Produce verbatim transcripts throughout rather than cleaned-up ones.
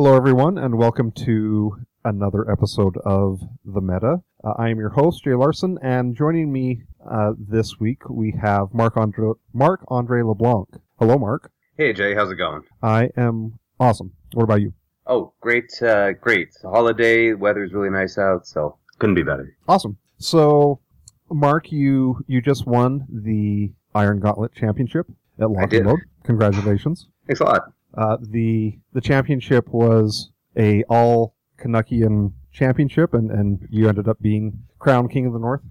Hello, everyone, and welcome to another episode of The Meta. Uh, I am your host, Jay Larson, and joining me uh, this week, we have Marc-Andre Marc-Andre LeBlanc. Hello, Mark. Hey, Jay. How's it going? I am awesome. What about you? Oh, great, uh, great. It's a holiday, weather's really nice out, so couldn't be better. Awesome. So, Mark, you, you just won the Iron Gauntlet Championship at Lock and Load. Congratulations. Thanks a lot. Uh, the the championship was a all Canuckian championship, and, and you ended up being crowned King of the North.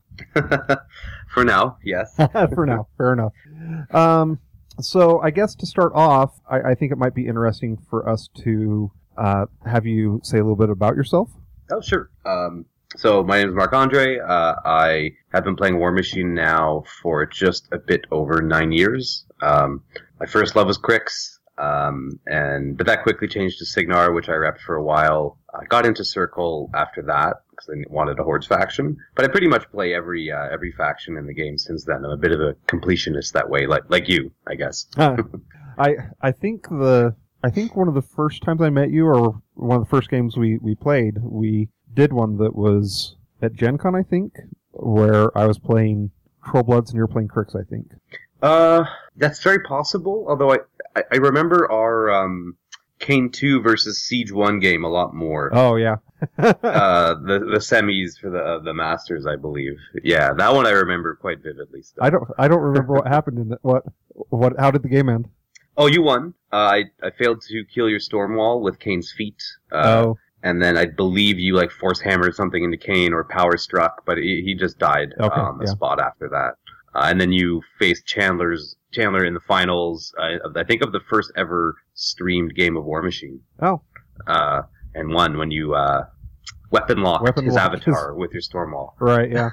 For now, yes. For now, fair enough. Um, so I guess to start off, I, I think it might be interesting for us to uh, have you say a little bit about yourself. Oh, sure. Um, so my name is Marc-Andre. Uh, I have been playing Warmachine now for just a bit over nine years. Um, my first love was Crix. Um, and, but that quickly changed to Cygnar, which I repped for a while. I got into Circle after that, because I wanted a Hordes faction. But I pretty much play every, uh, every faction in the game since then. I'm a bit of a completionist that way, like, like you, I guess. uh, I, I think the, I think one of the first times I met you, or one of the first games we, we played, we did one that was at Gen Con, I think, where I was playing Trollbloods and you were playing Crix, I think. Uh, that's very possible, although I, I, I remember our, um, Kane two versus Siege one game a lot more. Oh, yeah. uh, the, the semis for the, uh, the Masters, I believe. Yeah, that one I remember quite vividly still. I don't, I don't remember what happened in it. What, what, how did the game end? Oh, you won. Uh, I, I failed to kill your Stormwall with Kane's feet. Uh, oh. And then I believe you, like, force hammered something into Kane or power struck, but he, he just died okay, uh, on the yeah. spot after that. Uh, and then you faced Chandler's Chandler in the finals. Uh, I think of the first ever streamed game of Warmachine. Oh, uh, and won when you uh, weapon locked weapon his locked avatar his... with your Stormwall. Right, yeah.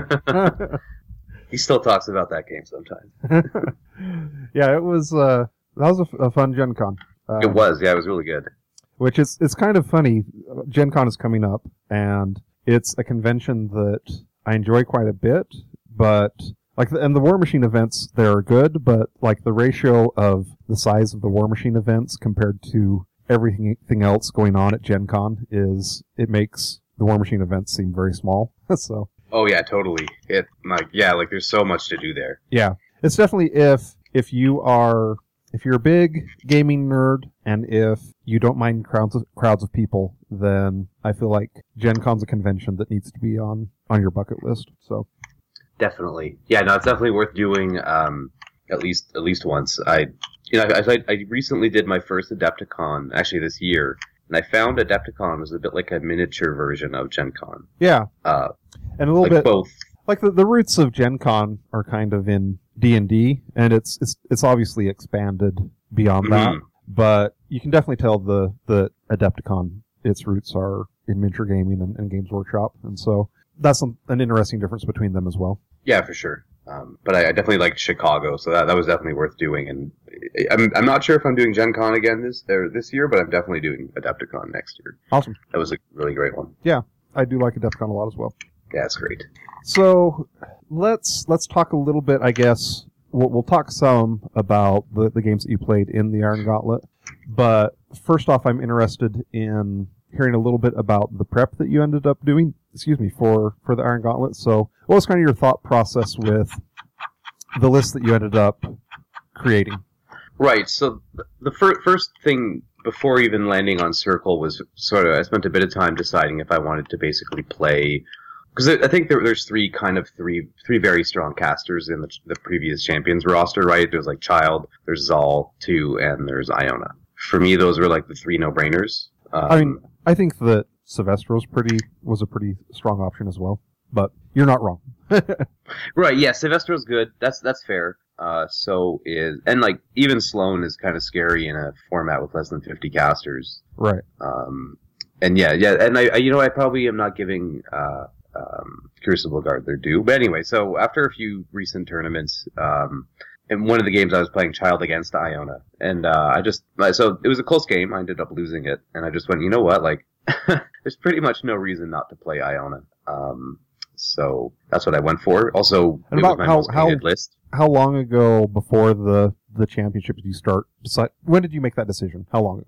He still talks about that game sometimes. Yeah, it was. Uh, that was a, f- a fun Gen Con. Um, it was, yeah, it was really good. Which is it's kind of funny. Gen Con is coming up, and it's a convention that I enjoy quite a bit, but. Like, the, and the Warmachine events, they're good, but, like, the ratio of the size of the Warmachine events compared to everything else going on at Gen Con is, it makes the Warmachine events seem very small, so. Oh, yeah, totally. It, like, yeah, like, there's so much to do there. Yeah. It's definitely if, if you are, if you're a big gaming nerd, and if you don't mind crowds of, crowds of people, then I feel like Gen Con's a convention that needs to be on, on your bucket list, so. Definitely. Yeah, no, it's definitely worth doing, um, at least, at least once. I, you know, I, I recently did my first Adepticon, actually this year, and I found Adepticon was a bit like a miniature version of Gen Con. Yeah. Uh, and a little like bit, both. Like the, the roots of Gen Con are kind of in D and D, and it's, it's, it's obviously expanded beyond Mm-hmm. that, but you can definitely tell the, the Adepticon, its roots are in miniature gaming and, and Games Workshop, and so, that's an, an interesting difference between them as well. Yeah, for sure. Um, but I, I definitely liked Chicago, so that that was definitely worth doing. And I'm I'm not sure if I'm doing Gen Con again this or this year, but I'm definitely doing Adepticon next year. Awesome. That was a really great one. Yeah, I do like Adepticon a lot as well. Yeah, it's great. So let's let's talk a little bit. I guess we'll, we'll talk some about the the games that you played in the Iron Gauntlet. But first off, I'm interested in hearing a little bit about the prep that you ended up doing, excuse me, for, for the Iron Gauntlet. So what was kind of your thought process with the list that you ended up creating? Right, so the fir- first thing before even landing on Circle was sort of, I spent a bit of time deciding if I wanted to basically play, because I think there, there's three kind of three three very strong casters in the, the previous Champions roster, right? There's like Child, there's Zal, two, and there's Iona. For me, those were like the three no-brainers. Um, I mean, I think that Sylvestro's pretty was a pretty strong option as well, but you're not wrong. Right, yeah, Sylvestro's good. That's that's fair. Uh, so is and like even Sloan is kind of scary in a format with less than fifty casters. Right. Um, and yeah, yeah, and I, I you know, I probably am not giving uh um Crucible Guard their due, but anyway. So after a few recent tournaments, um. in one of the games I was playing Child against Iona, and uh, I just, so it was a close game, I ended up losing it, and I just went, you know what, like, there's pretty much no reason not to play Iona, um, so that's what I went for. Also, and it about was my how, most how, hated list. How long ago before the, the championship did you start, decide, when did you make that decision? How long ago?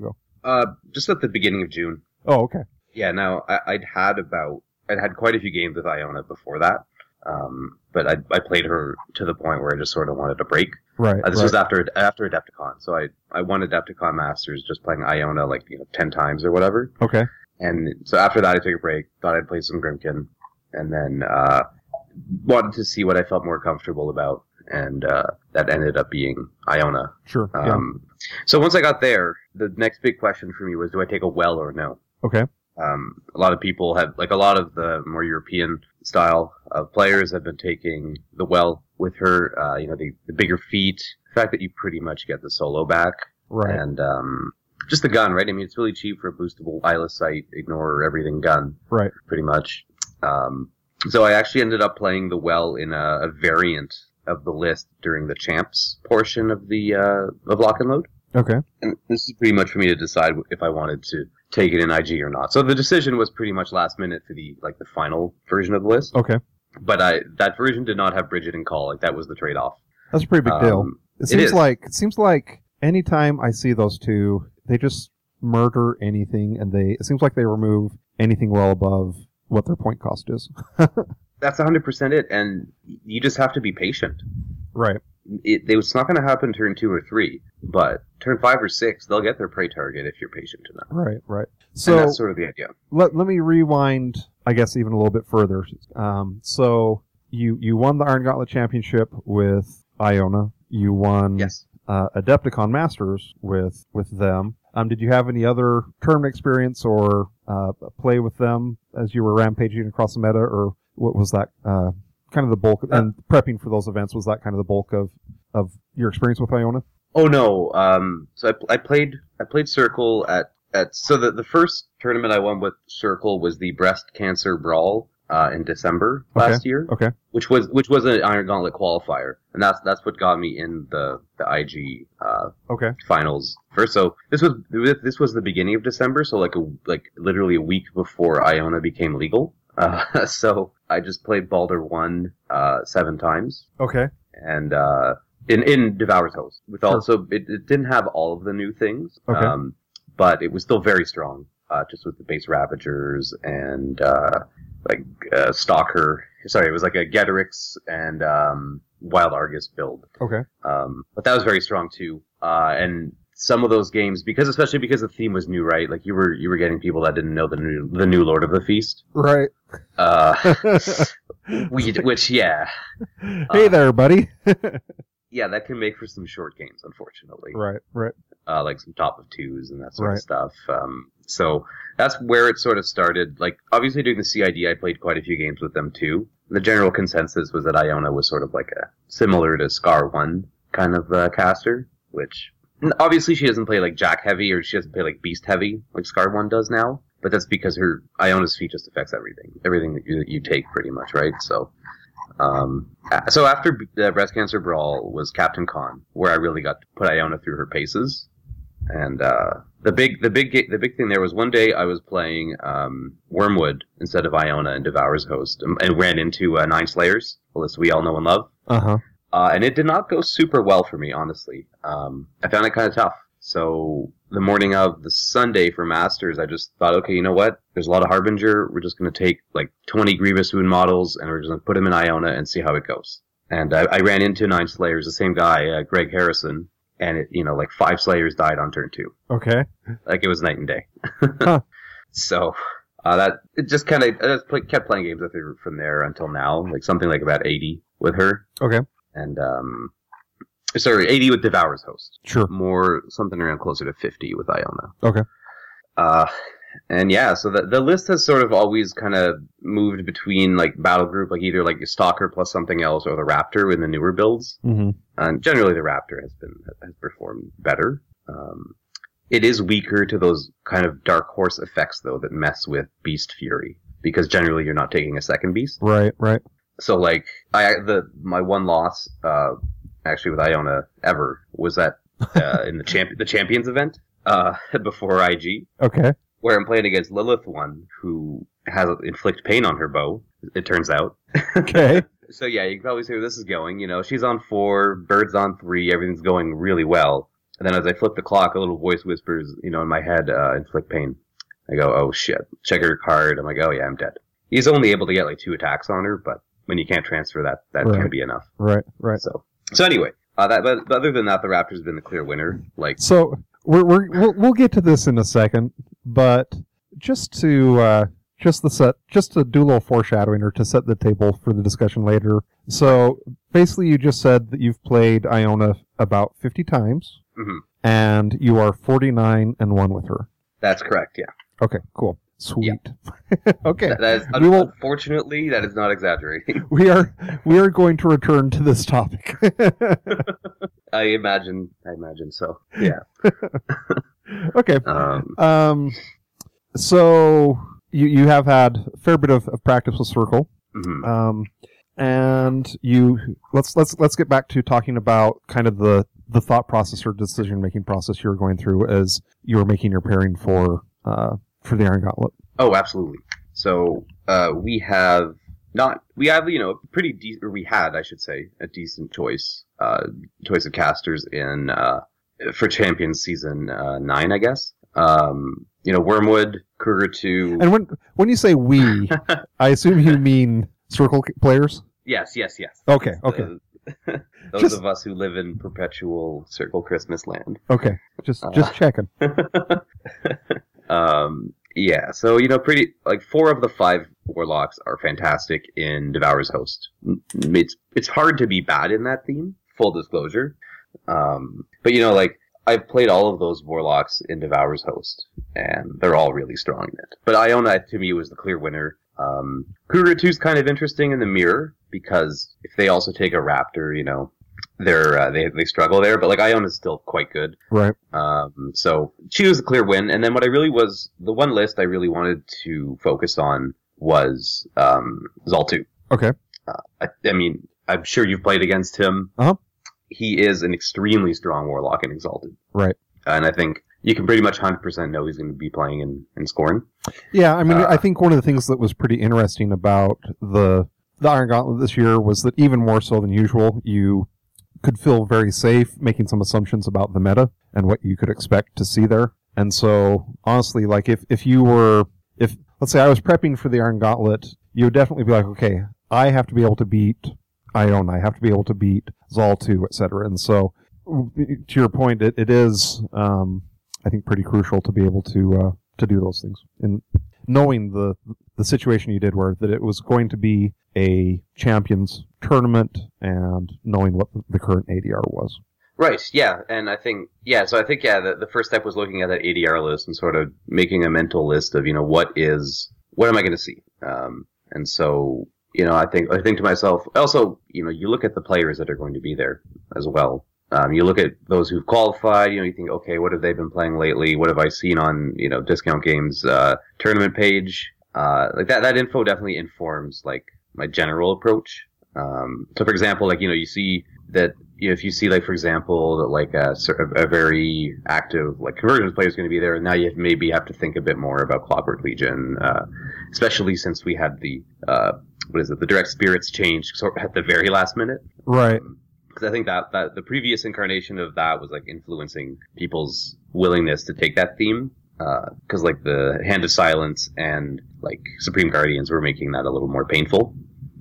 Uh, just at the beginning of June. Oh, okay. Yeah, no, I, I'd had about, I'd had quite a few games with Iona before that. Um, but I, I played her to the point where I just sort of wanted a break. Right. Uh, this right. was after after Adepticon, so I I won Adepticon Masters just playing Iona like you know ten times or whatever. Okay. And so after that, I took a break. Thought I'd play some Grimkin, and then uh, wanted to see what I felt more comfortable about, and uh, that ended up being Iona. Sure. Um, yeah. So once I got there, the next big question for me was, do I take a well or no? Okay. Um, a lot of people have, like a lot of the more European style of players have been taking the well with her, uh, you know, the, the bigger feet, the fact that you pretty much get the solo back. Right. And, um, just the gun, right? I mean, it's really cheap for a boostable eyeless sight, ignore everything gun. Right. Pretty much. Um, so I actually ended up playing the well in a, a variant of the list during the champs portion of the, uh, of Lock and Load. Okay. And this is pretty much for me to decide if I wanted to take it in I G or not. So the decision was pretty much last minute for the like the final version of the list. Okay. But I that version did not have Bridget and Call. Like that was the trade off. That's a pretty big deal. Um, it seems it is. like it seems like anytime I see those two, they just murder anything, and they it seems like they remove anything well above what their point cost is. That's one hundred percent it, and you just have to be patient. Right. It, it's not going to happen turn two or three, but turn five or six, they'll get their prey target if you're patient enough. Right, right. So and that's sort of the idea. Let let me rewind, I guess, even a little bit further. Um, so you you won the Iron Gauntlet Championship with Iona. You won Yes. uh, Adepticon Masters with with them. Um, did you have any other tournament experience or uh, play with them as you were rampaging across the meta, or what was that? Uh, kind of the bulk, Uh, and prepping for those events, was that kind of the bulk of, of your experience with Iona? Oh no. Um, so I, I played I played Circle at, at so the the first tournament I won with Circle was the Breast Cancer Brawl uh, in December last Okay. year, Okay. which was which was an Iron Gauntlet qualifier, and that's that's what got me in the the I G uh, Okay. finals first. So this was this was the beginning of December, so like a like literally a week before Iona became legal. Uh, so I just played Baldur one uh, seven times. Okay. And uh, in in Devour's Host, with Sure. also it, it didn't have all of the new things, Okay. um, but it was still very strong. Uh, just with the base Ravagers and uh, like uh, Stalker. Sorry, it was like a Getorix and um, Wild Argus build. Okay. Um, but that was very strong too. Uh, and some of those games, because especially because the theme was new, right? Like you were you were getting people that didn't know the new the new Lord of the Feast. Right. Uh, we, which yeah. Hey Uh, there, buddy. Yeah, that can make for some short games, unfortunately. Right. Right. Uh, like some top of twos and that sort Right. of stuff. Um, so that's where it sort of started. Like, obviously doing the C I D, I played quite a few games with them too. The general consensus was that Iona was sort of like a similar to Scar one kind of uh, caster, which obviously she doesn't play like Jack heavy or she doesn't play like Beast heavy like Scar one does now. But that's because her Iona's feat just affects everything, everything that you, that you take pretty much, right? So. Um, so after the Breast Cancer Brawl was Captain Con, where I really got to put Iona through her paces. And, uh, the big, the big, the big thing there was one day I was playing, um, Wormwood instead of Iona and Devour's Host and, and ran into, uh, Nine Slayers, a list we all know and love. Uh-huh. Uh, and it did not go super well for me, honestly. Um, I found it kind of tough. So the morning of the Sunday for Masters, I just thought, okay, you know what? There's a lot of Harbinger. We're just going to take like twenty Grievous Wound models and we're just going to put them in Iona and see how it goes. And I, I ran into Nine Slayers, the same guy, uh, Greg Harrison, and it, you know, like five Slayers died on turn two. Okay. Like it was night and day. Huh. So, uh, that, it just kind of, I just play, kept playing games with her from there until now, like something like about eighty with her. Okay. And, um, sorry, eighty with Devour's Host. Sure. More, something around closer to fifty with Iona. Okay. Uh, and yeah, so the, the list has sort of always kind of moved between like battle group, like either like a Stalker plus something else or the Raptor in the newer builds. Mm-hmm. And generally the Raptor has been, has performed better. Um, it is weaker to those kind of Dark Horse effects though that mess with Beast Fury, because generally you're not taking a second beast. Right, right. So like, I, the, my one loss, uh, actually with Iona ever was that, uh, in the champ, the Champions event, uh, before I G. Okay. Where I'm playing against Lilith one, who has inflict pain on her bow, it turns out. Okay. So yeah, you can probably see where this is going. You know, she's on four, Bird's on three, everything's going really well. And then as I flip the clock, a little voice whispers, you know, in my head, uh, inflict pain. I go, oh shit. Check her card. I'm like, oh yeah, I'm dead. He's only able to get like two attacks on her, but when you can't transfer that, that Right. can be enough. Right, right. So, so anyway, uh, that, but, but other than that, the Raptors have been the clear winner. Like, So we're, we're we'll, we'll get to this in a second, but just to uh, just the set, just to do a little foreshadowing or to set the table for the discussion later. So basically, you just said that you've played Iona about fifty times, mhm. and you are forty-nine and one with her. That's correct. Yeah. Okay, cool, sweet. Okay, That, that is, We will- unfortunately, that is not exaggerating. we are we are going to return to this topic. I imagine, I imagine so. Yeah. Okay. Um, Um, so you you have had a fair bit of, of practice with Circle, mhm. um, and you let's let's let's get back to talking about kind of the, the thought process or decision making process you were going through as you were making your pairing for uh, for the Iron Gauntlet. Oh, absolutely. So uh, we have not we have you know a pretty de- or we had I should say a decent choice uh, choice of casters in uh, for Champions season uh, nine, I guess. Um, you know, Wormwood, Kruger two. And when when you say we, I assume you mean Circle players. Yes, yes, yes. Okay, okay, The- those Just- of us who live in perpetual Circle Christmas land. okay. Just Uh, just checking. um, yeah, so, you know, pretty, like, four of the five warlocks are fantastic in Devourer's Host. M- It's, it's hard to be bad in that theme, full disclosure. Um, but, you know, like, I've played all of those warlocks in Devourer's Host, and they're all really strong in it. But Iona, to me, was the clear winner. Um, Kruger two is kind of interesting in the mirror, because if they also take a Raptor, you know, they're, uh, they, they struggle there, but, like, Iona's still quite good. Right. Um, so she was a clear win. And then what I really was, the one list I really wanted to focus on was, um, Zaltu. Okay. Uh, I, I mean, I'm sure you've played against him. Uh-huh. He is an extremely strong warlock in Exalted. Right. And I think you can pretty much one hundred percent know he's going to be playing in, in Scorn. Yeah, I mean, Uh, I think one of the things that was pretty interesting about the the Iron Gauntlet this year was that even more so than usual, you could feel very safe making some assumptions about the meta and what you could expect to see there. And so, honestly, like if, if you were, if let's say I was prepping for the Iron Gauntlet, you would definitely be like, okay, I have to be able to beat Iona, I have to be able to beat Zaltu, et cetera. And so, to your point, it, it is, um, I think, pretty crucial to be able to uh, to do those things. And knowing the the situation you did, where that it was going to be a champions tournament, and knowing what the current A D R was. Right, yeah, and I think, yeah, so I think, yeah, the, the first step was looking at that A D R list and sort of making a mental list of, you know, what is, what am I going to see? Um, and so, you know, I think, I think to myself, also, you know, you look at the players that are going to be there as well. Um, you look at those who've qualified, you know, you think, okay, what have they been playing lately? What have I seen on, you know, Discount Games, uh, tournament page? Uh, like that, that info definitely informs, like, my general approach. Um, so for example, like, you know, you see that, you know, if you see, like, for example, that, like, a, a very active, like, Convergence player is going to be there, and now you maybe have to think a bit more about Clockwork Legion, uh, especially since we had the, uh, what is it, the Direct Spirits change sort of at the very last minute. Right. Because I think that, that the previous incarnation of that was, like, influencing people's willingness to take that theme. Because, uh, like, the Hand of Silence and, like, Supreme Guardians were making that a little more painful.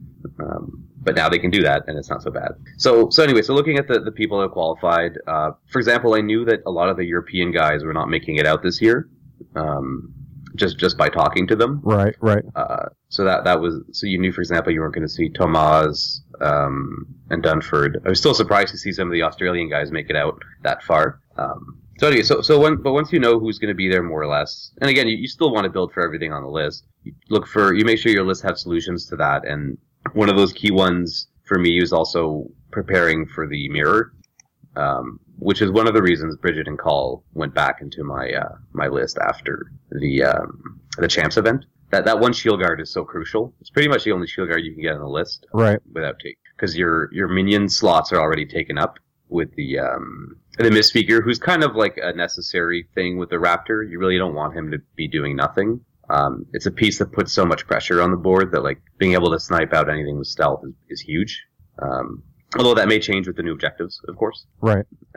Um, but now they can do that, and it's not so bad. So, so anyway, so looking at the, the people that qualified, uh, for example, I knew that a lot of the European guys were not making it out this year, um, just just by talking to them. Right, right. Uh, so that that was so you knew, for example, you weren't going to see Tomas um, and Dunford. I was still surprised to see some of the Australian guys make it out that far. Um, so anyway, so so when but once you know who's going to be there more or less, and again, you, you still want to build for everything on the list. You look for you make sure your list has solutions to that, and one of those key ones for me is also preparing for the mirror, um, which is one of the reasons Bridget and Call went back into my uh, my list after the um, the champs event. That that one shield guard is so crucial. It's pretty much the only shield guard you can get on the list, Right. without take, because your your minion slots are already taken up with the um, the Misspeaker, who's kind of like a necessary thing with the Raptor. You really don't want him to be doing nothing. Um, it's a piece that puts so much pressure on the board that, like, being able to snipe out anything with stealth is, is huge. Um, although that may change with the new objectives, of course. Right. Uh,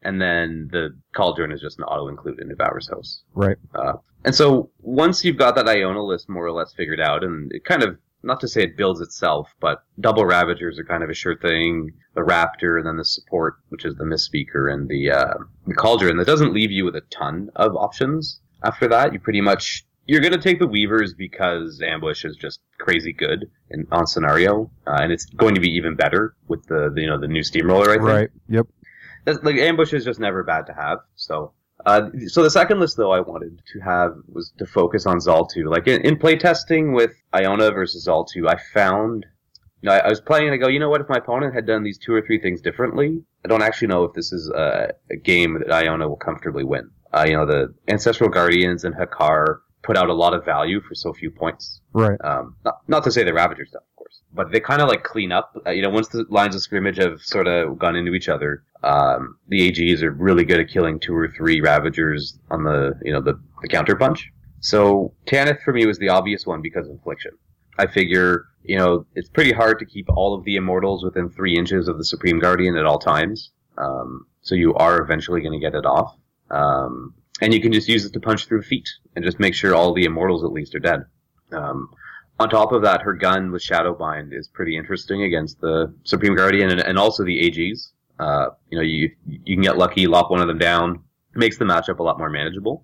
and then the Cauldron is just an auto-include in Devourer's House. Right. Uh, and so once you've got that Iona list more or less figured out, and it kind of, not to say it builds itself, but double Ravagers are kind of a sure thing, the Raptor, and then the support, which is the Misspeaker, and the, uh, the Cauldron. That doesn't leave you with a ton of options after that. You pretty much, you're going to take the Weavers because Ambush is just crazy good in, on scenario, uh, and it's going to be even better with the, the you know the new Steamroller. I think. Right. Yep. That's, like Ambush is just never bad to have. So, uh, so the second list though I wanted to have was to focus on Xal'tu. Like in, in playtesting with Iona versus Xal'tu, I found. You know, I, I was playing and I go, you know what? If my opponent had done these two or three things differently, I don't actually know if this is a, a game that Iona will comfortably win. Uh, you know, the Ancestral Guardians and Hakkar put out a lot of value for so few points. Right. Um, not, not to say the Ravager stuff, of course, but they kind of like clean up. Uh, you know, once the lines of scrimmage have sort of gone into each other, um, the A Gs are really good at killing two or three Ravagers on the, you know, the, the counter punch. So Tanith for me was the obvious one because of Affliction. I figure, you know, it's pretty hard to keep all of the Immortals within three inches of the Supreme Guardian at all times. Um, so you are eventually going to get it off. Um, and you can just use it to punch through feet and just make sure all the Immortals at least are dead. Um, on top of that, her gun with Shadowbind is pretty interesting against the Supreme Guardian and, and also the A Gs. Uh, you know, you you can get lucky, lop one of them down. It makes the matchup a lot more manageable.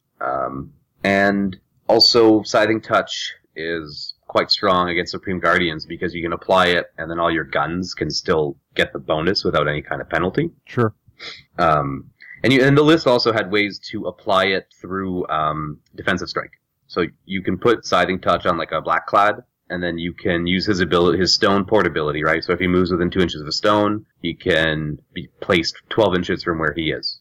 Um, and also, Scything Touch is quite strong against Supreme Guardians because you can apply it and then all your guns can still get the bonus without any kind of penalty. Sure. Um, and, you, and the list also had ways to apply it through um, Defensive Strike. So you can put Scything Touch on like a Blackclad, and then you can use his ability, his stone portability, right? So if he moves within two inches of a stone, he can be placed twelve inches from where he is.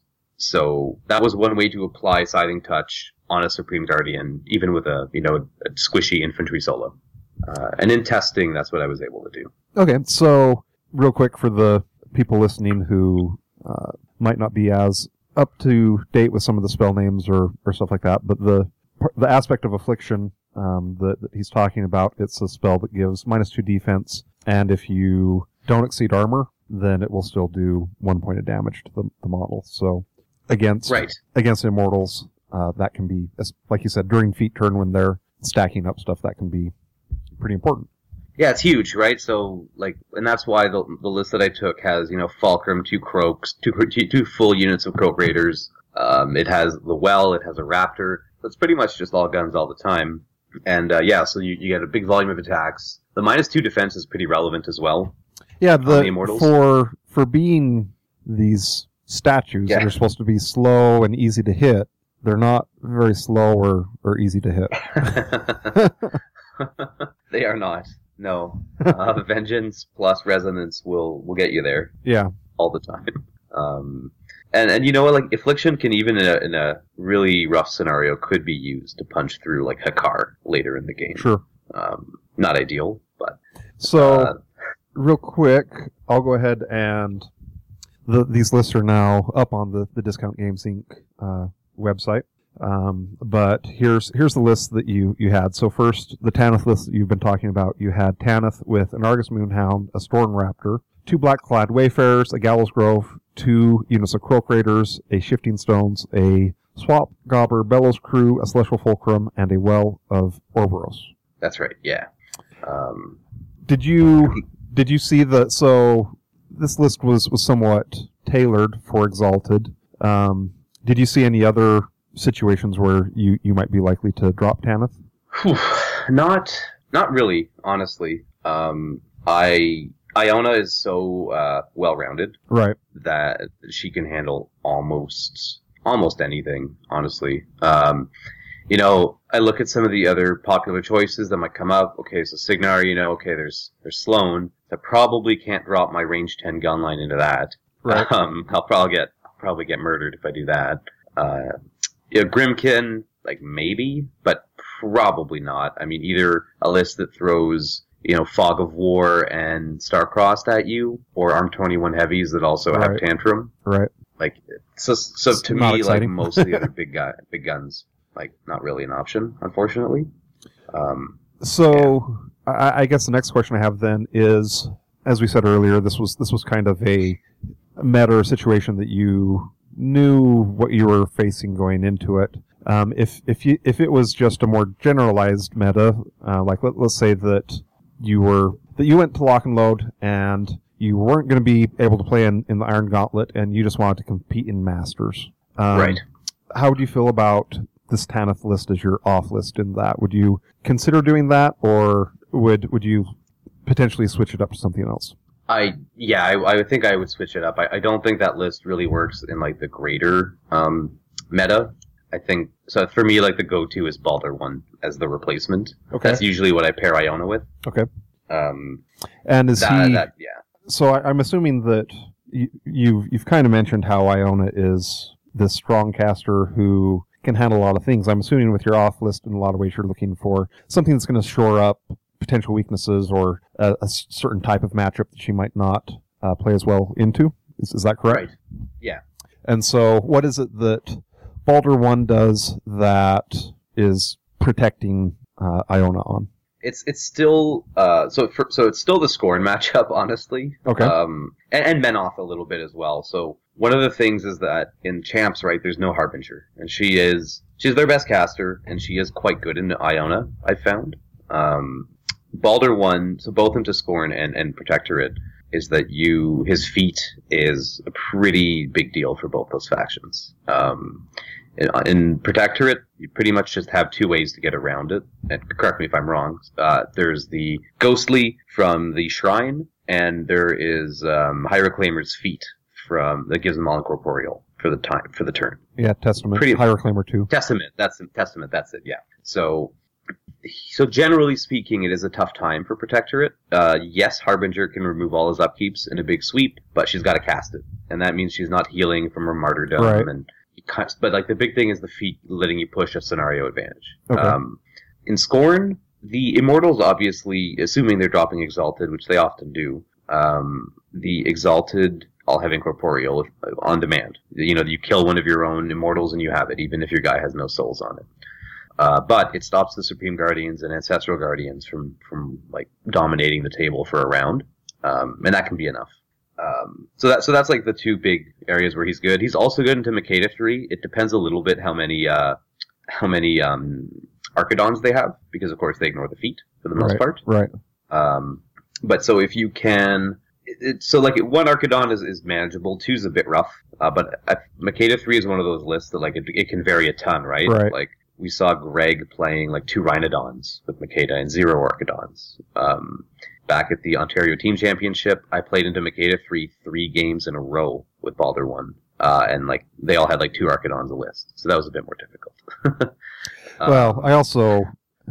So that was one way to apply Scything Touch on a Supreme Guardian, even with a, you know, a squishy infantry solo. Uh, and in testing, that's what I was able to do. Okay, so real quick for the people listening who uh, might not be as up to date with some of the spell names or, or stuff like that, but the the aspect of Affliction um, that, that he's talking about, it's a spell that gives minus two defense, and if you don't exceed armor, then it will still do one point of damage to the, the model. So against right. against Immortals, uh, that can be, like you said, during feat turn when they're stacking up stuff, that can be pretty important. Yeah, it's huge, right? So, like, and that's why the the list that I took has, you know, Fulcrum, two Croaks, two two, two full units of Croak Raiders. Um, it has the Well, it has a Raptor. It's pretty much just all guns all the time. And, uh, yeah, so you, you get a big volume of attacks. The minus two defense is pretty relevant as well. Yeah, the, the Immortals. For, for being these statues yeah. that are supposed to be slow and easy to hit, they're not very slow or, or easy to hit. They are not. No. Uh, Vengeance plus Resonance will, will get you there. Yeah. All the time. Um, and, and you know what, like, Affliction can even in a, in a really rough scenario could be used to punch through, like, Hakkar later in the game. Sure. Um, not ideal, but... So, uh, real quick, I'll go ahead and... The, these lists are now up on the, the Discount Games Incorporated uh, website. Um, but here's here's the list that you, you had. So first, the Tanith list that you've been talking about. You had Tanith with an Argus Moonhound, a Storm Raptor, two Blackclad Wayfarers, a Gallows Grove, two units of Croak Raiders, a Shifting Stones, a Swamp Gobber, Bellows Crew, a Celestial Fulcrum, and a Well of Orboros. That's right, yeah. Um, did you did you see the... So this list was, was somewhat tailored for Exalted. Um, did you see any other situations where you, you might be likely to drop Tanith? Not, not really, honestly. Um, I, Iona is so, uh, well-rounded. Right. That she can handle almost, almost anything, honestly. Um, you know, I look at some of the other popular choices that might come up. Okay, so Cygnar, you know, okay, there's, there's Sloan. I probably can't drop my range ten gun line into that. Right. Um, I'll probably get, I'll probably get murdered if I do that. Uh, Yeah, Grimkin, like, maybe, but probably not. I mean, either a list that throws, you know, Fog of War and Starcrossed at you, or Arm twenty-one Heavies that also Right. have Tantrum. Right. Like, so, so It's to not me, exciting. like, most of the other big guy, big guns, like, not really an option, unfortunately. Um, So, I, I guess the next question I have then is, as we said earlier, this was this was kind of a meta or situation that you knew what you were facing going into it. Um, if if you if it was just a more generalized meta, uh, like let, let's say that you were that you went to Lock and Load and you weren't going to be able to play in, in the Iron Gauntlet, and you just wanted to compete in Masters. Um, right. How would you feel about this Tanith list as your off list in that? Would you consider doing that, or would would you potentially switch it up to something else? I yeah, I, I would think I would switch it up. I, I don't think that list really works in like the greater um, meta. I think so. For me, like the go-to is Baldur one as the replacement. Okay, that's usually what I pair Iona with. Okay, um, and is that, he? That, yeah. So I, I'm assuming that you, you've you've kind of mentioned how Iona is this strong caster who can handle a lot of things. I'm assuming with your off list, in a lot of ways, you're looking for something that's going to shore up potential weaknesses or a, a certain type of matchup that she might not uh, play as well into. Is, is that correct? Right. Yeah. And so, what is it that Baldur one does that is protecting uh, Iona on? It's it's still uh so for, so it's still the Scorn matchup, honestly. Okay. Um, and, and Menoth a little bit as well. So one of the things is that in champs, right, there's no Harbinger, and she is she's their best caster, and she is quite good in Iona, I found. Um, Baldur one, so both into Scorn and and Protectorate, is that you his feat is a pretty big deal for both those factions. Um, in, in Protectorate, you pretty much just have two ways to get around it. And correct me if I'm wrong. Uh, there's the Ghostly from the Shrine, and there is um, High Reclaimer's feat from that gives them all incorporeal for the time for the turn. Yeah, Testament. Pretty, High Reclaimer two. Testament. That's Testament. That's it. Yeah. So. So generally speaking, it is a tough time for Protectorate. Uh, yes, Harbinger can remove all his upkeeps in a big sweep, but she's got to cast it, and that means she's not healing from her martyrdom. Right. And but like the big thing is the feat letting you push a scenario advantage. Okay. Um, in Scorn, the Immortals obviously, assuming they're dropping Exalted, which they often do, um, the Exalted all have incorporeal on demand. You know, you kill one of your own Immortals and you have it, even if your guy has no souls on it. Uh, but it stops the Supreme Guardians and Ancestral Guardians from, from like dominating the table for a round, um, and that can be enough. Um, so that so that's like the two big areas where he's good. He's also good into Makeda three. It depends a little bit how many uh, how many um, Archidons they have, because of course they ignore the feat for the most right, part. Right. Um, but so if you can, it, it, so like one Archidon is, is manageable. Two's a bit rough, uh, but uh, Makeda three is one of those lists that like it, it can vary a ton, right? Right. Like. We saw Greg playing like two Rhinodons with Makeda and zero Archidons. Um, back at the Ontario Team Championship, I played into Makeda three three games in a row with Baldur one. Uh, and like they all had like two Archidons a list. So that was a bit more difficult. um, well, I also,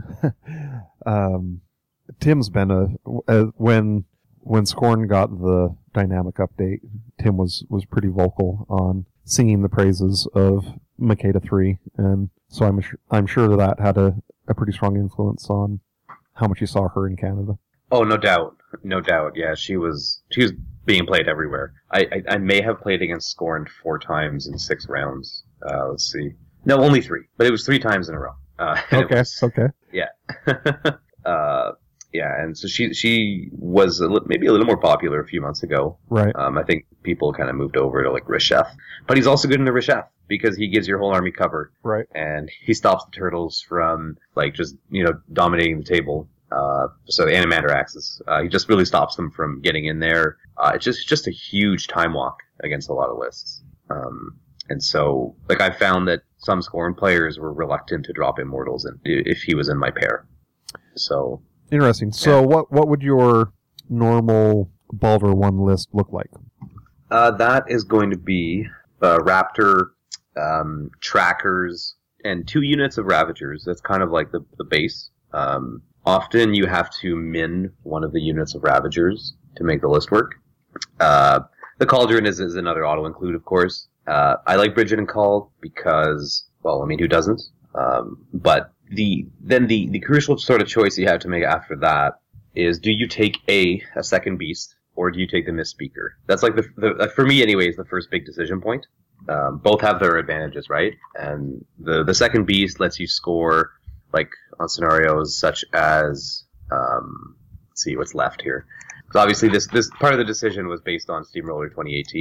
um, Tim's been a, a, when, when Scorn got the dynamic update, Tim was, was pretty vocal on singing the praises of Makeda three, and so I'm sure, I'm sure that, that had a, a pretty strong influence on how much you saw her in Canada. Oh, no doubt. No doubt. Yeah, she was she was being played everywhere. I, I, I may have played against Scorn four times in six rounds. Uh, let's see. No, only three. But it was three times in a row. Uh, okay, was, okay. Yeah. uh, yeah, and so she she was a li- maybe a little more popular a few months ago. Right. Um, I think people kind of moved over to like Resheth. But he's also good into Resheth, because he gives your whole army cover. Right. And he stops the turtles from, like, just, you know, dominating the table. Uh, so the Animander Axis. Uh, he just really stops them from getting in there. Uh, it's just, just a huge time walk against a lot of lists. Um, and so, like, I found that some Scorn players were reluctant to drop Immortals in, if he was in my pair. So. Interesting. So, yeah. what, what would your normal Baldur one list look like? Uh, that is going to be, uh, Raptor, um, trackers, and two units of Ravagers. That's kind of like the, the base. Um, often you have to min one of the units of Ravagers to make the list work. Uh, the Cauldron is, is another auto-include, of course. Uh, I like Bridget and Call because, well, I mean, who doesn't? Um, but the, then the, the crucial sort of choice you have to make after that is, do you take A, a second beast, or do you take the Misspeaker? That's like the, the for me anyways, the first big decision point. Um, both have their advantages, right? And the the second beast lets you score, like, on scenarios such as, um, let's see what's left here. Because obviously this, this part of the decision was based on Steamroller twenty eighteen.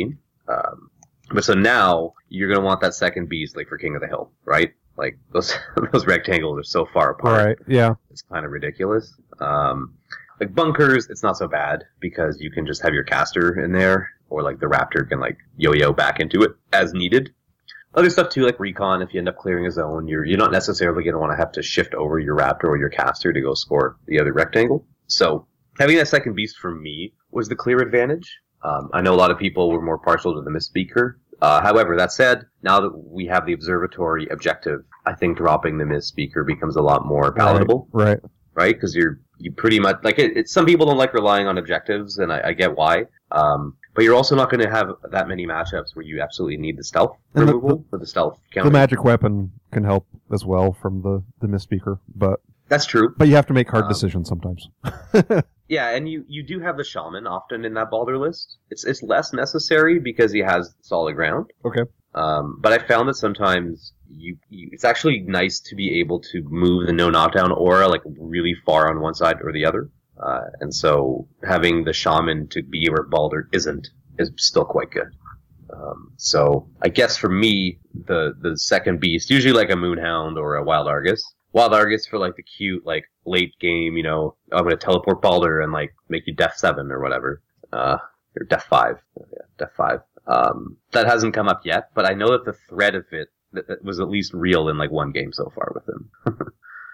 Um, but so now you're going to want that second beast, like for King of the Hill, right? Like those those rectangles are so far apart. Right. Yeah. It's kind of ridiculous. Um, like bunkers, it's not so bad because you can just have your caster in there, or like the raptor can like yo-yo back into it as needed. Other stuff too, like recon, if you end up clearing a zone, you're you're not necessarily going to want to have to shift over your raptor or your caster to go score the other rectangle. So having that second beast for me was the clear advantage. Um, I know a lot of people were more partial to the Mistpeaker. Uh, however, that said, now that we have the observatory objective, I think dropping the Mistpeaker becomes a lot more palatable. Right. Right? Because you're you pretty much like it, it. Some people don't like relying on objectives, and I, I get why. Um, but you're also not going to have that many matchups where you absolutely need the stealth And the- removal or the stealth counter. The magic weapon can help as well from the the Mistpeaker, but That's true. but you have to make hard Um, decisions sometimes. Yeah, and you, you do have the shaman often in that Baldur list. It's it's less necessary because he has solid ground. Okay. Um, but I found that sometimes you, you it's actually nice to be able to move the no knockdown aura like really far on one side or the other. Uh, and so having the shaman to be where Baldur isn't is still quite good. Um, so I guess for me, the the second beast, usually like a Moonhound or a Wild Argus. Wild Argus for like the cute, like late game, you know, I'm gonna teleport Baldur and like make you Death seven or whatever, uh, or Death five, yeah, Death five. Um, that hasn't come up yet, but I know that the threat of it that, that was at least real in like one game so far with him.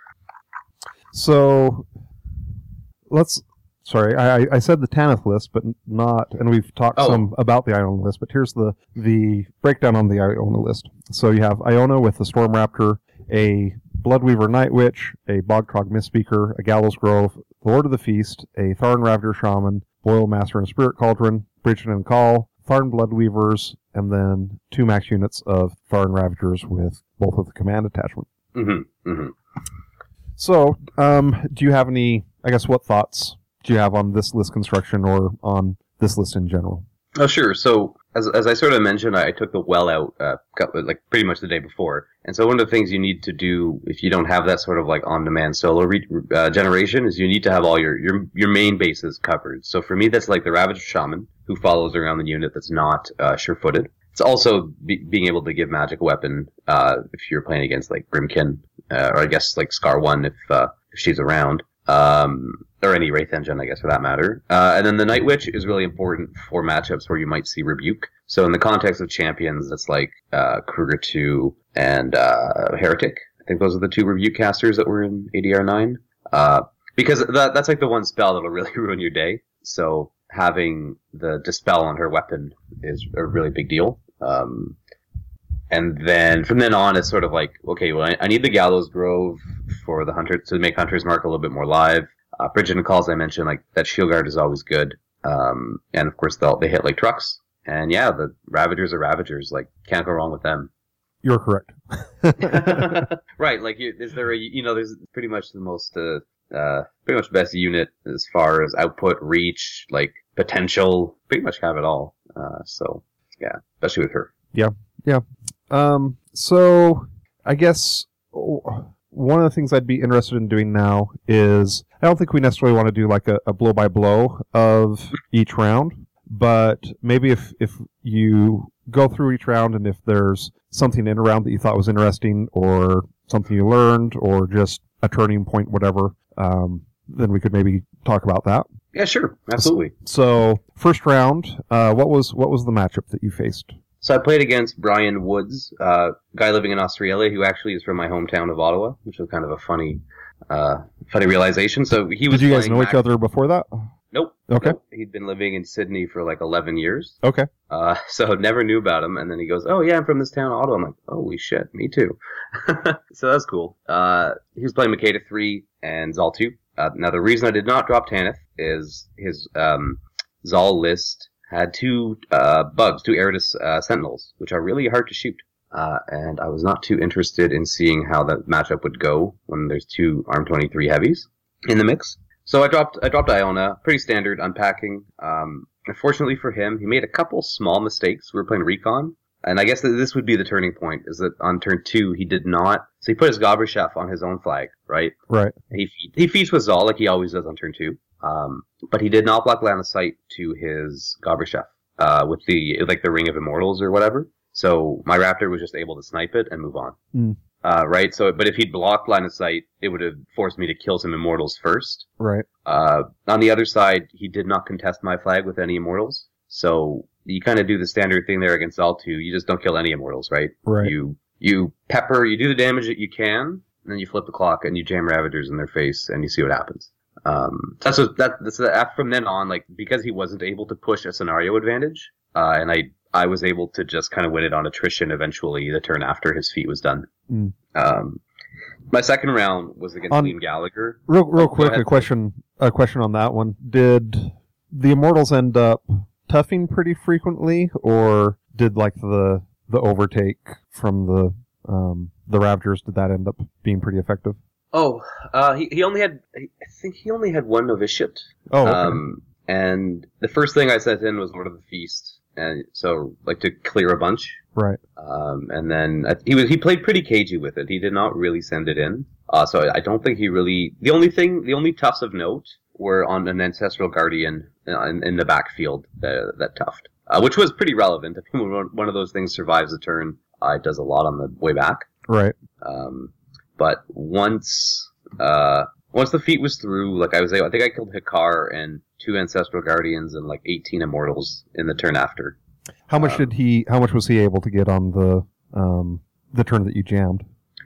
So let's. Sorry, I, I said the Tanith list, but not, and we've talked Oh. some about the Iona list. But here's the the breakdown on the Iona list. So you have Iona with the Storm Raptor, a Bloodweaver Night Witch, a Bogtrog Mistpeaker, a Gallows Grove, the Lord of the Feast, a Tharn Ravager Shaman, Boil Master and Spirit Cauldron, Bridget and Call, Tharn Bloodweavers, and then two max units of Tharn Ravagers with both of the command attachment. Mm-hmm. Mm-hmm. So, um, do you have any, I guess, what thoughts do you have on this list construction or on this list in general? Oh, sure. So, as as I sort of mentioned, I took the well out, uh, couple- like pretty much the day before. And so one of the things you need to do if you don't have that sort of like on-demand solo re- uh, generation is you need to have all your, your, your main bases covered. So for me, that's like the Ravager Shaman, who follows around the unit that's not, uh, sure-footed. It's also be- being able to give magic weapon, uh, if you're playing against like Grimkin, uh, or I guess like Scar one if, uh, if she's around. Um, or any Wraith Engine, I guess, for that matter. Uh, and then the Night Witch is really important for matchups where you might see Rebuke. So in the context of champions, it's like, uh, Kruger two and, uh, Heretic. I think those are the two Rebuke casters that were in A D R nine. Uh, because that, that's like the one spell that'll really ruin your day. So having the Dispel on her weapon is a really big deal. Um, and then from then on, it's sort of like, okay, well, I, I need the Gallows Grove for the Hunter to make Hunter's Mark a little bit more live. Uh, Bridget and Calls, I mentioned, like that Shield Guard is always good. Um, and of course, they'll, they hit like trucks. And yeah, the Ravagers are Ravagers. Like, can't go wrong with them. You're correct. Right. Like, you, is there a, you know, there's pretty much the most, uh, uh, pretty much best unit as far as output, reach, like potential, pretty much have it all. Uh, so yeah, especially with her. Yeah, yeah. Um, so I guess oh, one of the things I'd be interested in doing now is I don't think we necessarily want to do like a, a blow by blow of each round, but maybe if if you go through each round and if there's something in a round that you thought was interesting or something you learned or just a turning point, whatever, um, then we could maybe talk about that. Yeah, sure. Absolutely. So first round, uh, what was what was the matchup that you faced? So I played against Brian Woods, uh, guy living in Australia who actually is from my hometown of Ottawa, which was kind of a funny, uh, funny realization. So he was Did you guys playing know each Mac- other before that? Nope. Okay. Nope. He'd been living in Sydney for like eleven years. Okay. Uh, so never knew about him. And then he goes, oh yeah, I'm from this town, Ottawa. I'm like, holy shit, me too. So that's cool. Uh, he was playing Makeda three and Zal two. Uh, now the reason I did not drop Tanith is his, um, Zal list had two, uh, bugs, two Eridus, uh, Sentinels, which are really hard to shoot. Uh, and I was not too interested in seeing how that matchup would go when there's two Arm twenty-three heavies in the mix. So I dropped, I dropped Iona, pretty standard unpacking. Um, unfortunately for him, he made a couple small mistakes. We were playing Recon, and I guess that this would be the turning point, is that on turn two, he did not, so he put his Gobber-Chef on his own flag, right? Right. He, he feasts with Zal like he always does on turn two. Um, but he did not block line of sight to his Gobber-Chef. uh, with the like the Ring of Immortals or whatever. So my Raptor was just able to snipe it and move on. Mm. Uh, right. So, but if he'd blocked line of sight, it would have forced me to kill some Immortals first. Right. Uh, on the other side, he did not contest my flag with any Immortals. So you kind of do the standard thing there against all two. You just don't kill any Immortals, right? Right. You you pepper, you do the damage that you can, and then you flip the clock and you jam Ravagers in their face and you see what happens. Um, that's what, that, that's that, from then on, like, because he wasn't able to push a scenario advantage, uh, and I, I was able to just kind of win it on attrition eventually the turn after his feat was done. Mm. Um, my second round was against on, Liam Gallagher. Real, real oh, quick, a question, a question on that one. Did the Immortals end up toughing pretty frequently, or did like the, the overtake from the, um, the Ravagers, did that end up being pretty effective? Oh, uh, he, he only had, I think he only had one novitiate. Oh, okay. Um, and the first thing I sent in was Lord of the Feast. And so, like, to clear a bunch. Right. Um, and then uh, he was, he played pretty cagey with it. He did not really send it in. Uh, so I don't think he really, the only thing, the only toughs of note were on an Ancestral Guardian in, in the backfield that, that tuffed. Uh, which was pretty relevant. If one of those things survives a turn, uh, it does a lot on the way back. Right. Um, But once, uh, once the feat was through, like I was able, I think I killed Hikar and two Ancestral Guardians and like eighteen Immortals in the turn after. How much um, did he, how much was he able to get on the, um, the turn that you jammed?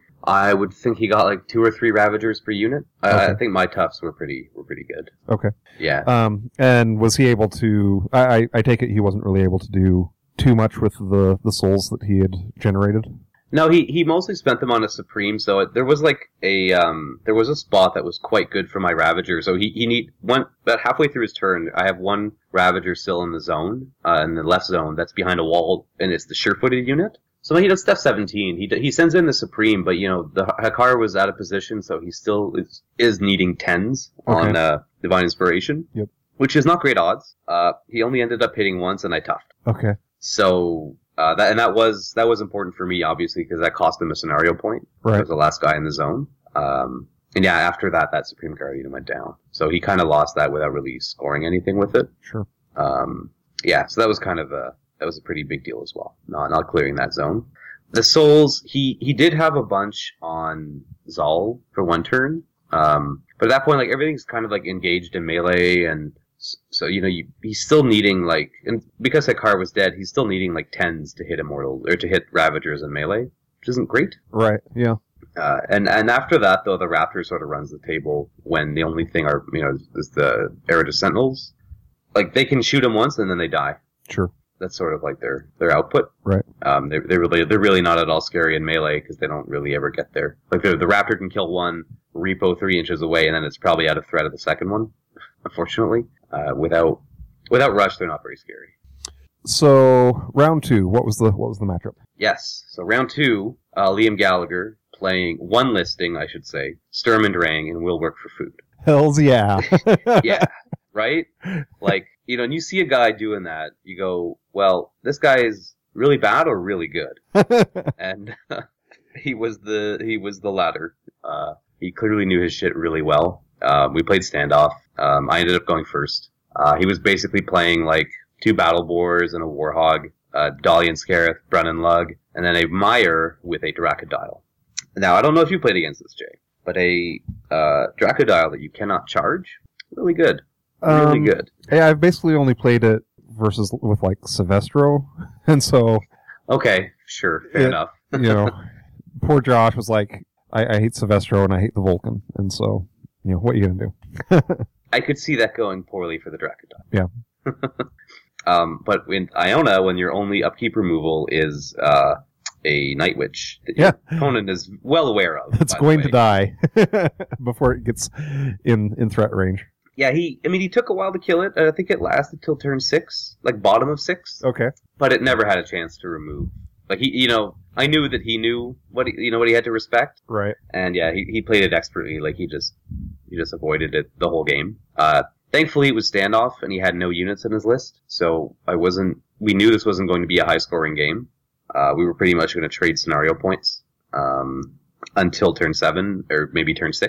I would think he got like two or three Ravagers per unit. I, Okay. I think my toughs were pretty, were pretty good. Okay. Yeah. Um, and was he able to, I, I, I take it he wasn't really able to do too much with the, the souls that he had generated? No, he, he mostly spent them on a Supreme, so it, there was like a, um, there was a spot that was quite good for my Ravager, so he, he need, one, about halfway through his turn, I have one Ravager still in the zone, uh, in the left zone, that's behind a wall, and it's the sure-footed unit. So he does stuff seventeen, he, he sends in the Supreme, but you know, the Hikar was out of position, so he still is, is needing tens Okay. on, uh, Divine Inspiration. Yep. Which is not great odds. Uh, he only ended up hitting once, and I toughed. Okay. So, Uh, that, and that was, that was important for me, obviously, because that cost him a scenario point. Right. I was the last guy in the zone. Um, and yeah, after that, that Supreme Guardian went down. So he kind of lost that without really scoring anything with it. Sure. Um, yeah, so that was kind of a, that was a pretty big deal as well. Not, not clearing that zone. The souls, he, he did have a bunch on Zal for one turn. Um, but at that point, like, everything's kind of like engaged in melee, and so, you know, you, he's still needing, like, and because Hikar was dead, he's still needing, like, tens to hit Immortal, or to hit Ravagers in melee, which isn't great. Right, yeah. Uh, and, and after that, though, the Raptor sort of runs the table when the only thing are, you know, is the Eridus Sentinels. Like, they can shoot him once and then they die. Sure. That's sort of like their, their output. Right. Um, they're, they're really, they're really not at all scary in melee because they don't really ever get there. Like, the, the Raptor can kill one, repo three inches away, and then it's probably out of threat of the second one, unfortunately. Uh, without, without rush, they're not very scary. So, round two, what was the, what was the matchup? Yes. So round two, uh, Liam Gallagher playing one listing, I should say, Sturm and Drang, and Will Work for Food. Hells yeah. Yeah. Right? Like, you know, and you see a guy doing that, you go, well, this guy is really bad or really good. And uh, he was the, he was the latter. Uh, he clearly knew his shit really well. Uh, we played standoff. Um, I ended up going first. Uh, he was basically playing like two Battle Boars and a Warhog, uh, Dalian Scarith, Brennan Lug, and then a Meyer with a Dracodile. Now, I don't know if you played against this, Jay, but a uh, Dracodile that you cannot charge, really good. Really um, good. Yeah, I've basically only played it versus with like Silvestro, and so okay, sure, fair it, enough. You know, poor Josh was like, I, I hate Silvestro and I hate the Vulcan, and so you know what are you gonna do? I could see that going poorly for the Dracodile. Yeah. um, but in Iona, when your only upkeep removal is uh, a Night Witch, that yeah. your opponent is well aware of. It's going to die before it gets in in threat range. Yeah, he. I mean, he took a while to kill it. I think it lasted till turn six, like bottom of six. Okay. But it never had a chance to remove. Like he, you know, I knew that he knew what he, you know what he had to respect. Right. And yeah, he he played it expertly. Like he just he just avoided it the whole game. Uh, thankfully it was standoff, and he had no units in his list, so I wasn't. We knew this wasn't going to be a high scoring game. Uh, we were pretty much going to trade scenario points um, until turn seven or maybe turn six.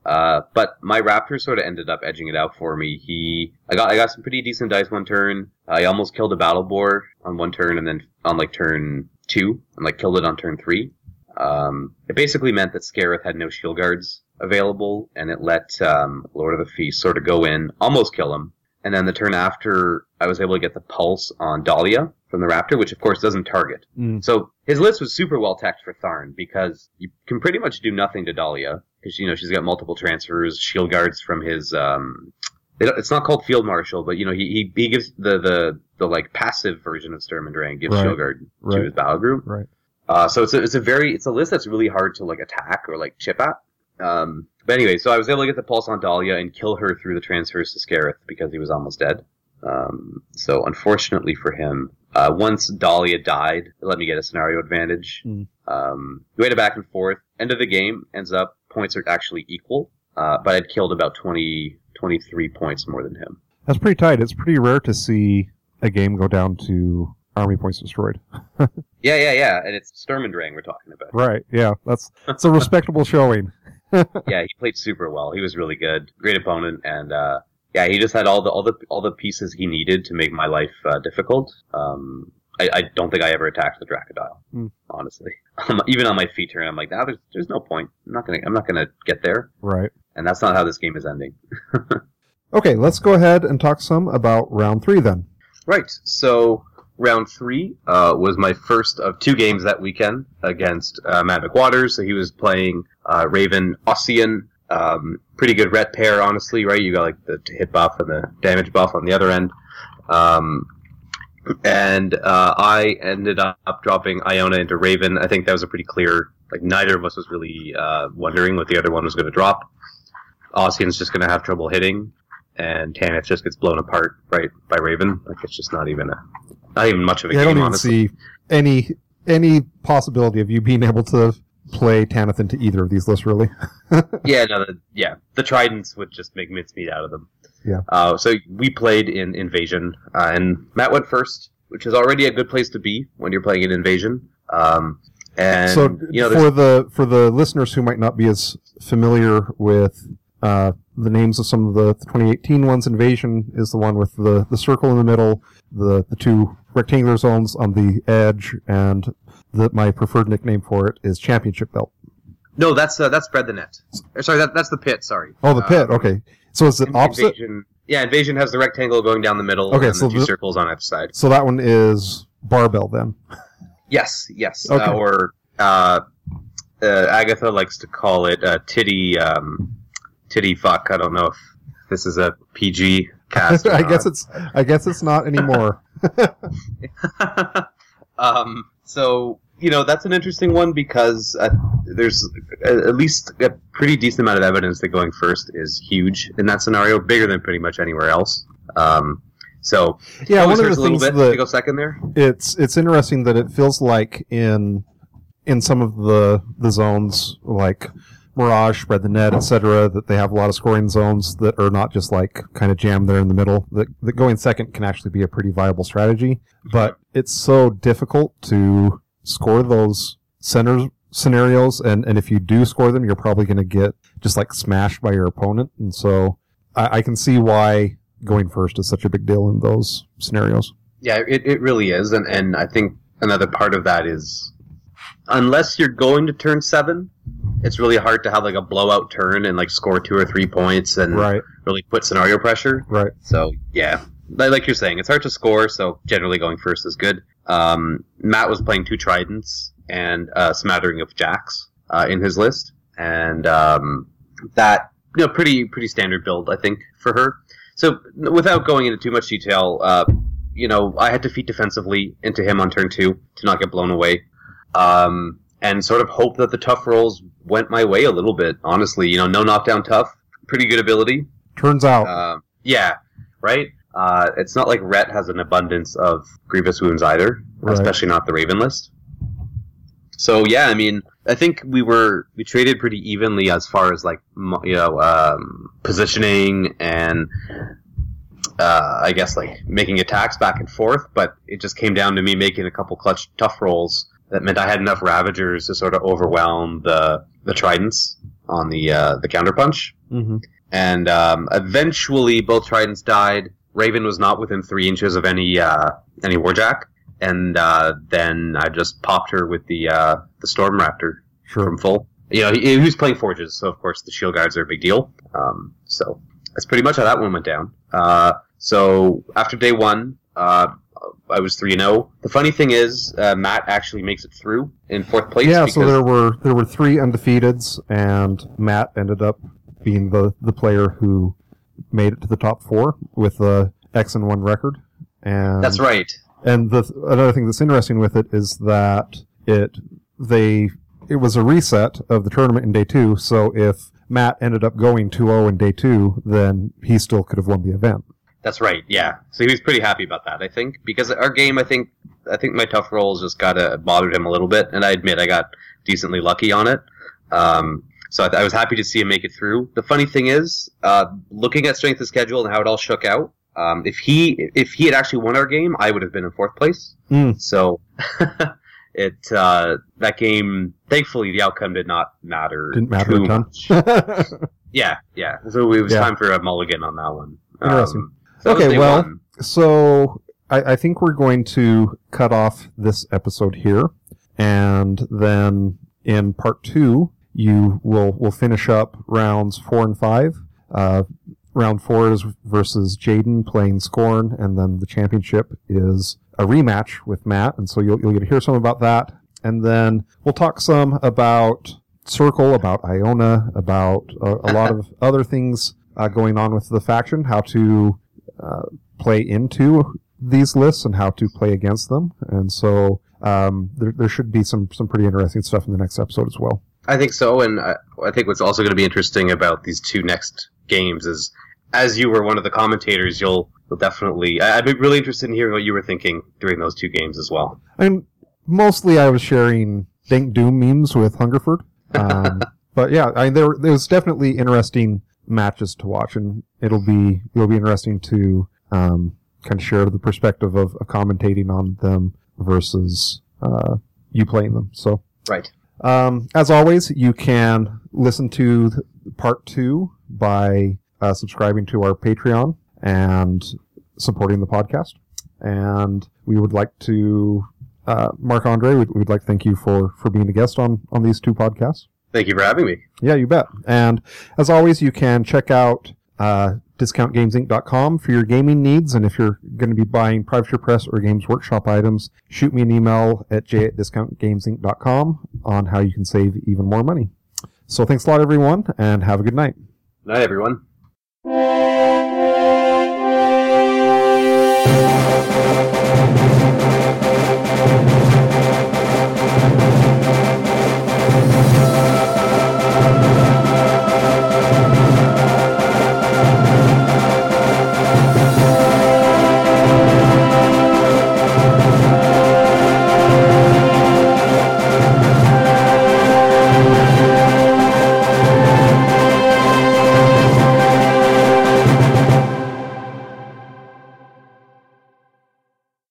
Uh, but my Raptor sort of ended up edging it out for me. He, I got, I got some pretty decent dice one turn. I almost killed a Battle Boar on one turn, and then on like turn two, and like killed it on turn three. Um, it basically meant that Scareth had no shield guards available, and it let um, Lord of the Feast sort of go in, almost kill him. And then the turn after, I was able to get the Pulse on Dahlia from the Raptor, which of course doesn't target. Mm. So his list was super well teched for Tharn, because you can pretty much do nothing to Dahlia, because, you know, she's got multiple transfers, shield guards from his, um, it's not called Field Marshal, but, you know, he, he, he gives the, the, the, like, passive version of Sturm and Drang, gives right. shield guard right. to his battle group. Right. Uh, so it's a, it's a very, it's a list that's really hard to, like, attack or, like, chip at. Um, but anyway, so I was able to get the Pulse on Dahlia and kill her through the transfers to Scareth because he was almost dead. Um, so unfortunately for him, uh, once Dahlia died, it let me get a scenario advantage. Mm. Um, we waited back and forth. End of the game, ends up, points are actually equal, uh, but I'd killed about twenty, twenty-three points more than him. That's pretty tight. It's pretty rare to see a game go down to army points destroyed. yeah, yeah, yeah, and it's Sturm and Drang we're talking about. Right, yeah, that's, that's a respectable showing. Yeah, he played super well. He was really good. Great opponent, and, uh, yeah, he just had all the all the all the pieces he needed to make my life uh, difficult. Um, I, I don't think I ever attacked the Dracodile, mm. honestly. Um, even on my feet turn, I'm like, nah, there's there's no point. I'm not gonna I'm not gonna get there. Right. And that's not how this game is ending. Okay, let's go ahead and talk some about round three then. Right. So round three uh, was my first of two games that weekend against uh, Matt McWaters. So he was playing uh, Raven Ossian. Um, pretty good ret pair, honestly, right? You got like the hit buff and the damage buff on the other end. Um, and uh, I ended up dropping Iona into Raven. I think that was a pretty clear, like neither of us was really uh, wondering what the other one was going to drop. Ossian's just going to have trouble hitting, and Tanith just gets blown apart right by Raven. Like it's just not even a, not even much of a yeah, game, I don't even honestly. see any any possibility of you being able to play Tanith into either of these lists, really. yeah, no, the, yeah. The Tridents would just make mincemeat out of them. Yeah. Uh, so we played in Invasion, uh, and Matt went first, which is already a good place to be when you're playing in Invasion. Um, and so you know, for the for the listeners who might not be as familiar with uh, the names of some of the twenty eighteen ones, Invasion is the one with the, the circle in the middle, the the two rectangular zones on the edge, and the, my preferred nickname for it is Championship Belt. No, that's uh, that's Spread the Net. Or, sorry, that, that's the Pit. Sorry. Oh, the Pit. Uh, okay. So is it opposite? Invasion, yeah, Invasion has the rectangle going down the middle, okay, and so the two the, circles on either side. So that one is Barbell then. Yes, yes. Okay. Uh, or uh, uh, Agatha likes to call it uh, titty um, titty fuck. I don't know if this is a P G cast. I guess it's. I guess it's not anymore. um. So you know that's an interesting one because uh, there's at least a pretty decent amount of evidence that going first is huge in that scenario, bigger than pretty much anywhere else. Um. So yeah, one of the a little things bit that to go second there. It's it's interesting that it feels like in in some of the the zones like Mirage, Spread the Net, et cetera, that they have a lot of scoring zones that are not just like kind of jammed there in the middle. That, that going second can actually be a pretty viable strategy, but it's so difficult to score those center scenarios, and, and if you do score them, you're probably going to get just like smashed by your opponent, and so I, I can see why going first is such a big deal in those scenarios. Yeah, it, it really is, and, and I think another part of that is unless you're going to turn seven, it's really hard to have like a blowout turn and like score two or three points and right. really put scenario pressure. Right. So yeah, like you're saying, it's hard to score. So generally going first is good. Um, Matt was playing two Tridents and a smattering of Jacks uh, in his list, and um, that you know pretty pretty standard build I think for her. So without going into too much detail, uh, you know I had to feed defensively into him on turn two to not get blown away. Um, and sort of hope that the tough rolls went my way a little bit, honestly. You know, no knockdown tough. Pretty good ability. Turns out. Uh, yeah, right? Uh, it's not like Rhett has an abundance of grievous wounds either, right. Especially not the Raven list. So, yeah, I mean, I think we were, we traded pretty evenly as far as, like, you know, um, positioning and, uh, I guess, like, making attacks back and forth, but it just came down to me making a couple clutch tough rolls. That meant I had enough Ravagers to sort of overwhelm the the Tridents on the uh, the counterpunch. Mm-hmm. And um, eventually, both tridents died. Raven was not within three inches of any uh, any warjack, and uh, then I just popped her with the uh, the storm raptor Sure. from full. You know, he, he was playing forges, so of course the shield guards are a big deal. Um, so that's pretty much how that one went down. Uh, so after day one, uh, I was three and zero. The funny thing is, uh, Matt actually makes it through in fourth place. Yeah, because so there were there were three undefeateds, and Matt ended up being the, the player who made it to the top four with a X and one record. And that's right. And the another thing that's interesting with it is that it they it was a reset of the tournament in day two. So if Matt ended up going two zero in day two, then he still could have won the event. That's right. Yeah. So he was pretty happy about that, I think, because our game, I think, I think my tough rolls just got uh, bothered him a little bit, and I admit I got decently lucky on it. Um, so I, I was happy to see him make it through. The funny thing is, uh, looking at strength of schedule and how it all shook out, um, if he if he had actually won our game, I would have been in fourth place. Mm. So it uh, that game, thankfully, the outcome did not matter. Didn't matter too a ton. much. yeah, yeah. So it was Yeah. time for a mulligan on that one. Interesting. Um, so that was Okay, day well, one. so I, I think we're going to cut off this episode here, and then in part two, you will will finish up rounds four and five. Uh, round four is versus Jaden playing Scorn, and then the championship is a rematch with Matt, and so you'll you'll get to hear some about that, and then we'll talk some about Circle, about Iona, about a, a lot of other things uh, going on with the faction, how to uh, play into these lists and how to play against them, and so um, there there should be some some pretty interesting stuff in the next episode as well. I think so, and I, I think what's also going to be interesting about these two next games is, as you were one of the commentators, you'll, you'll definitely... I, I'd be really interested in hearing what you were thinking during those two games as well. I mean, mostly I was sharing Dank Doom memes with Hungerford, um, but yeah, I mean, there there was definitely interesting matches to watch, and it'll be it'll be interesting to um, kind of share the perspective of, of commentating on them versus uh, you playing them. So Right. Um, as always, you can listen to th- part two by uh, subscribing to our Patreon and supporting the podcast. And we would like to, uh, Marc Andre, we'd, we'd like to thank you for, for being a guest on, on these two podcasts. Thank you for having me. Yeah, you bet. And as always, you can check out uh, discount games inc dot com for your gaming needs. And if you're going to be buying Privateer Press or Games Workshop items, shoot me an email at j at discount games inc dot com on how you can save even more money. So thanks a lot, everyone, and have a good night. Good night, everyone.